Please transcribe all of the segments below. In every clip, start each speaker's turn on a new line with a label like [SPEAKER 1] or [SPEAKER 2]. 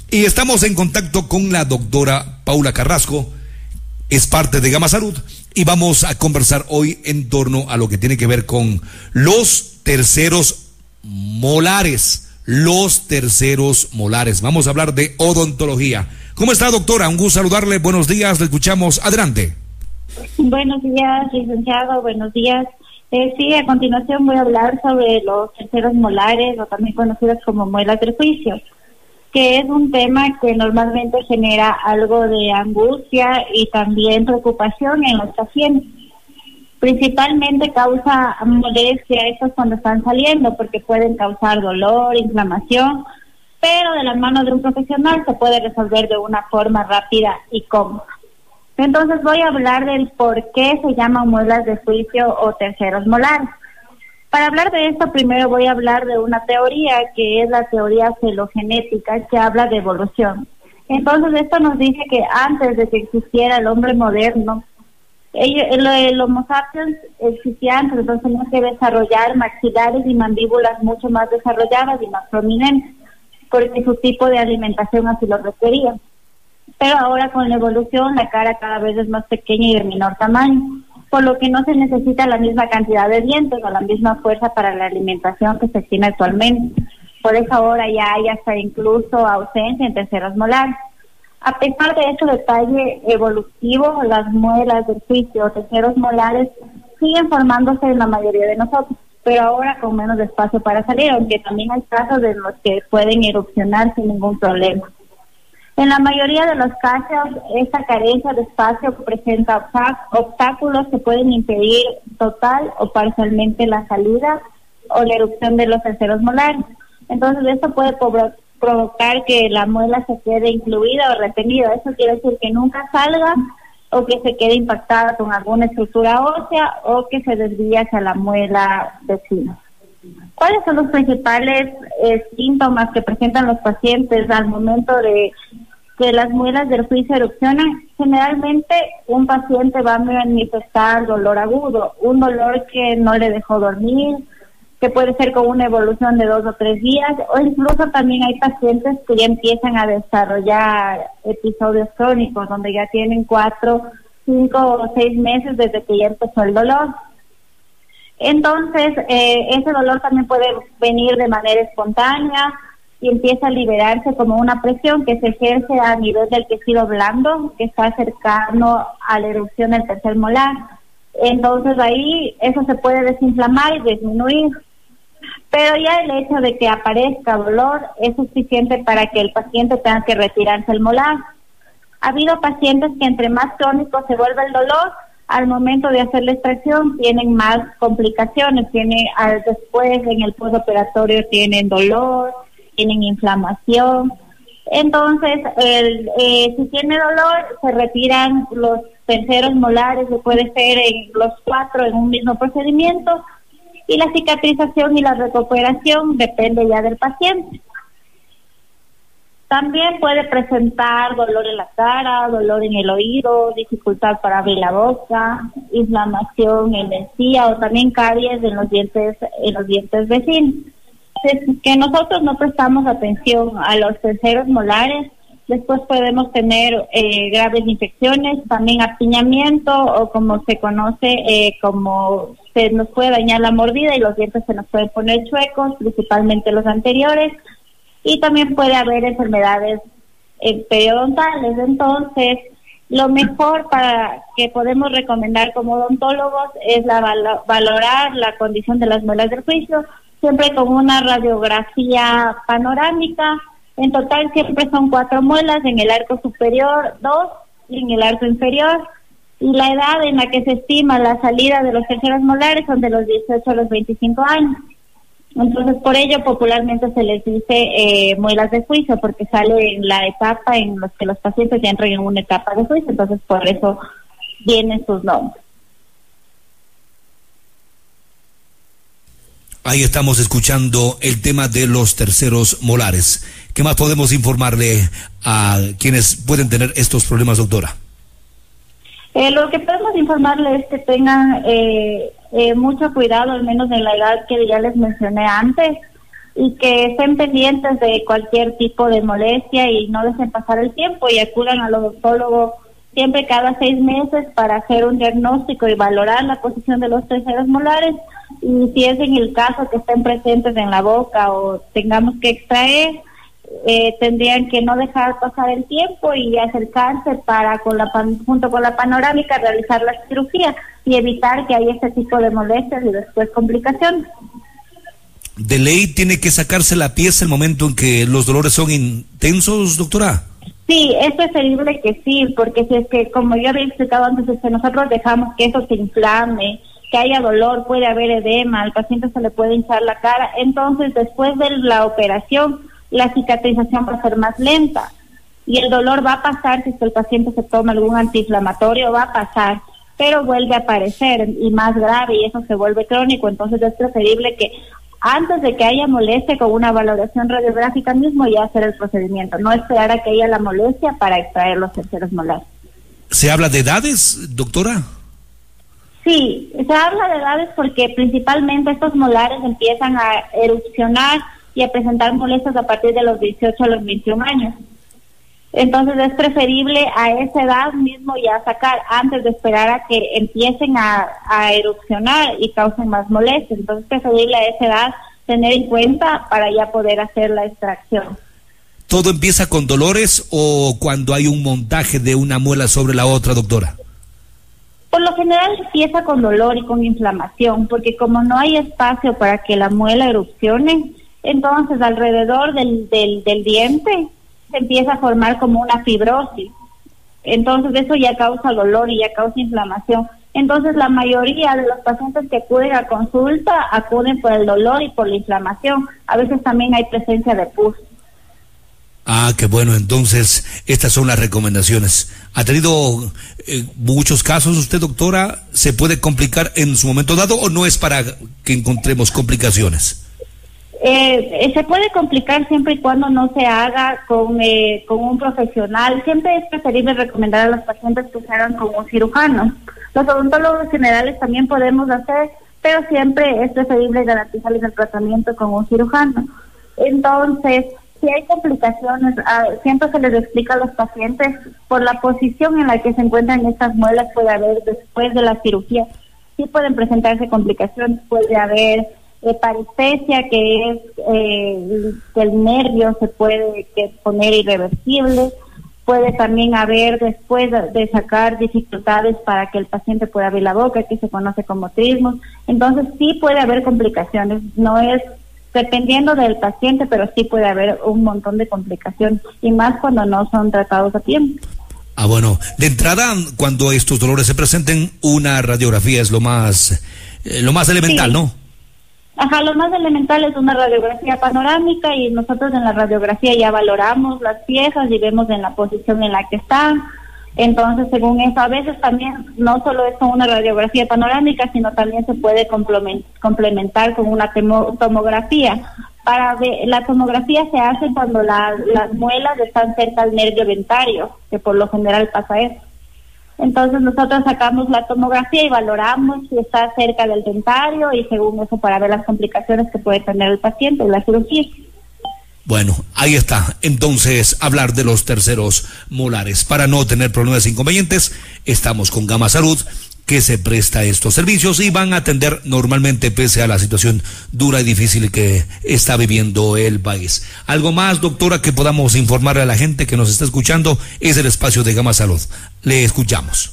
[SPEAKER 1] Y estamos en contacto con la doctora Paula Carrasco, es parte de Gama Salud, y vamos a conversar hoy en torno a lo que tiene que ver con los terceros molares. Los terceros molares. Vamos a hablar de odontología. ¿Cómo está, doctora? Un gusto saludarle. Buenos días, le escuchamos. Adelante.
[SPEAKER 2] Buenos días, licenciado. Buenos días. Sí, a continuación voy a hablar sobre los terceros molares, o también conocidos como muelas del juicio, que es un tema que normalmente genera algo de angustia y también preocupación en los pacientes. Principalmente causa molestia estos cuando están saliendo, porque pueden causar dolor, inflamación, pero de la mano de un profesional se puede resolver de una forma rápida y cómoda. Entonces voy a hablar del por qué se llaman muelas de juicio o terceros molares. Para hablar de esto, primero voy a hablar de una teoría que es la teoría filogenética, que habla de evolución. Entonces esto nos dice que antes de que existiera el hombre moderno, el Homo sapiens existía antes, entonces teníamos que desarrollar maxilares y mandíbulas mucho más desarrolladas y más prominentes, porque su tipo de alimentación así lo requería. Pero ahora con la evolución la cara cada vez es más pequeña y de menor tamaño, por lo que no se necesita la misma cantidad de dientes o la misma fuerza para la alimentación que se tiene actualmente. Por eso ahora ya hay hasta incluso ausencia en terceros molares. A pesar de ese detalle evolutivo, las muelas del juicio o terceros molares siguen formándose en la mayoría de nosotros, pero ahora con menos espacio para salir, aunque también hay casos en los que pueden erupcionar sin ningún problema. En la mayoría de los casos, esta carencia de espacio presenta obstáculos que pueden impedir total o parcialmente la salida o la erupción de los terceros molares. Entonces, esto puede provocar que la muela se quede incluida o retenida. Eso quiere decir que nunca salga o que se quede impactada con alguna estructura ósea o que se desvíe hacia la muela vecina. ¿Cuáles son los principales síntomas que presentan los pacientes al momento de que las muelas del juicio erupcionan? Generalmente un paciente va a manifestar dolor agudo, un dolor que no le dejó dormir, que puede ser con una evolución de 2 o 3 días, o incluso también hay pacientes que ya empiezan a desarrollar episodios crónicos, donde ya tienen 4, 5 o 6 meses desde que ya empezó el dolor. Entonces, ese dolor también puede venir de manera espontánea y empieza a liberarse como una presión que se ejerce a nivel del tejido blando, que está cercano a la erupción del tercer molar. Entonces ahí eso se puede desinflamar y disminuir. Pero ya el hecho de que aparezca dolor es suficiente para que el paciente tenga que retirarse el molar. Ha habido pacientes que entre más crónico se vuelve el dolor, al momento de hacer la extracción tienen más complicaciones, después en el postoperatorio tienen dolor, tienen inflamación. Entonces, si tiene dolor, se retiran los terceros molares, que puede ser en los 4 en un mismo procedimiento, y la cicatrización y la recuperación depende ya del paciente. También puede presentar dolor en la cara, dolor en el oído, dificultad para abrir la boca, inflamación en la encía o también caries en los dientes vecinos. Que nosotros no prestamos atención a los terceros molares, después podemos tener graves infecciones, también apiñamiento o como se conoce, como se nos puede dañar la mordida y los dientes se nos pueden poner chuecos, principalmente los anteriores, y también puede haber enfermedades periodontales. Entonces, lo mejor para que podemos recomendar como odontólogos es valorar la condición de las muelas del juicio, siempre con una radiografía panorámica. En total siempre son 4 muelas, en el arco superior 2 y en el arco inferior. Y la edad en la que se estima la salida de los terceros molares son de los 18 a los 25 años. Entonces, por ello popularmente se les dice muelas de juicio, porque sale en la etapa en la que los pacientes ya entran en una etapa de juicio, entonces por eso vienen sus nombres.
[SPEAKER 1] Ahí estamos escuchando el tema de los terceros molares. ¿Qué más podemos informarle a quienes pueden tener estos problemas, doctora?
[SPEAKER 2] Lo que podemos informarle es que tengan mucho cuidado, al menos en la edad que ya les mencioné antes, y que estén pendientes de cualquier tipo de molestia y no dejen pasar el tiempo y acudan al odontólogo siempre cada 6 meses para hacer un diagnóstico y valorar la posición de los terceros molares, y si es en el caso que estén presentes en la boca o tengamos que extraer, tendrían que no dejar pasar el tiempo y acercarse para junto con la panorámica realizar la cirugía y evitar que haya este tipo de molestias y después complicaciones.
[SPEAKER 1] ¿De ley tiene que sacarse la pieza el momento en que los dolores son intensos, doctora?
[SPEAKER 2] Sí, es preferible que sí, porque si es que, como yo había explicado antes, es que nosotros dejamos que eso se inflame, que haya dolor, puede haber edema, al paciente se le puede hinchar la cara, entonces después de la operación la cicatrización va a ser más lenta y el dolor va a pasar si es que el paciente se toma algún antiinflamatorio, va a pasar, pero vuelve a aparecer y más grave y eso se vuelve crónico. Entonces es preferible que antes de que haya molestia, con una valoración radiográfica mismo, ya hacer el procedimiento, no esperar a que haya la molestia para extraer los terceros molares.
[SPEAKER 1] ¿Se habla de edades, doctora?
[SPEAKER 2] Sí, se habla de edades porque principalmente estos molares empiezan a erupcionar y a presentar molestias a partir de los 18 a los 21 años. Entonces es preferible a esa edad mismo ya sacar, antes de esperar a que empiecen a erupcionar y causen más molestias. Entonces es preferible a esa edad tener en cuenta para ya poder hacer la extracción.
[SPEAKER 1] ¿Todo empieza con dolores o cuando hay un montaje de una muela sobre la otra, doctora?
[SPEAKER 2] Por lo general empieza con dolor y con inflamación, porque como no hay espacio para que la muela erupcione, entonces alrededor del diente se empieza a formar como una fibrosis. Entonces eso ya causa dolor y ya causa inflamación. Entonces la mayoría de los pacientes que acuden a consulta acuden por el dolor y por la inflamación. A veces también hay presencia de pus.
[SPEAKER 1] Ah, qué bueno. Entonces estas son las recomendaciones. ¿Ha tenido muchos casos usted, doctora? ¿Se puede complicar en su momento dado o no es para que encontremos complicaciones?
[SPEAKER 2] Se puede complicar siempre y cuando no se haga con un profesional. Siempre es preferible recomendar a los pacientes que se hagan con un cirujano. Los odontólogos generales también podemos hacer, pero siempre es preferible garantizarles el tratamiento con un cirujano. Entonces, si hay complicaciones, siempre se les explica a los pacientes por la posición en la que se encuentran estas muelas. Puede haber después de la cirugía, sí pueden presentarse complicaciones, puede haber parestesia, que es que el nervio se puede poner irreversible. Puede también haber, después de sacar, dificultades para que el paciente pueda abrir la boca, que se conoce como trismos. Entonces sí puede haber complicaciones, no es dependiendo del paciente, pero sí puede haber un montón de complicaciones, y más cuando no son tratados a tiempo.
[SPEAKER 1] Ah, bueno, de entrada, cuando estos dolores se presenten, una radiografía es lo más elemental, sí, ¿no?
[SPEAKER 2] Ajá, lo más elemental es una radiografía panorámica, y nosotros en la radiografía ya valoramos las piezas y vemos en la posición en la que están. Entonces, según eso, a veces también no solo es con una radiografía panorámica, sino también se puede complementar con una tomografía. La tomografía se hace cuando las muelas están cerca del nervio dentario, que por lo general pasa eso. Entonces nosotros sacamos la tomografía y valoramos si está cerca del dentario, y según eso para ver las complicaciones que puede tener el paciente en la cirugía.
[SPEAKER 1] Bueno, ahí está. Entonces, hablar de los terceros molares. Para no tener problemas e inconvenientes, estamos con Gama Salud, que se presta estos servicios y van a atender normalmente pese a la situación dura y difícil que está viviendo el país. ¿Algo más, doctora, que podamos informarle a la gente que nos está escuchando? Es el espacio de Gama Salud. Le escuchamos.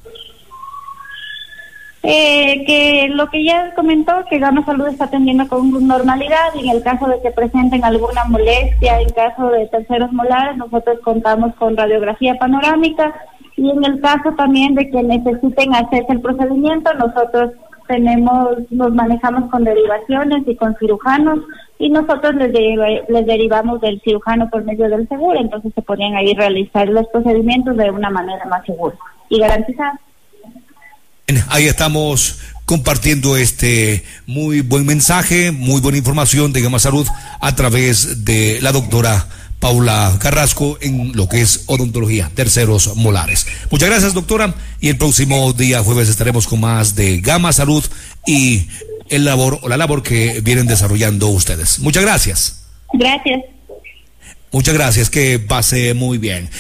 [SPEAKER 2] Que lo que ya comentó, que Gama Salud está atendiendo con normalidad, y en el caso de que presenten alguna molestia, en caso de terceros molares, nosotros contamos con radiografía panorámica, y en el caso también de que necesiten hacerse el procedimiento, nosotros nos manejamos con derivaciones y con cirujanos, y nosotros les derivamos del cirujano por medio del seguro. Entonces se podrían ahí realizar los procedimientos de una manera más segura y garantizada.
[SPEAKER 1] Ahí estamos compartiendo este muy buen mensaje, muy buena información de Gama Salud a través de la doctora Paula Carrasco en lo que es odontología, terceros molares. Muchas gracias, doctora, y el próximo día jueves estaremos con más de Gama Salud y la labor que vienen desarrollando ustedes. Muchas gracias.
[SPEAKER 2] Gracias.
[SPEAKER 1] Muchas gracias, que pase muy bien.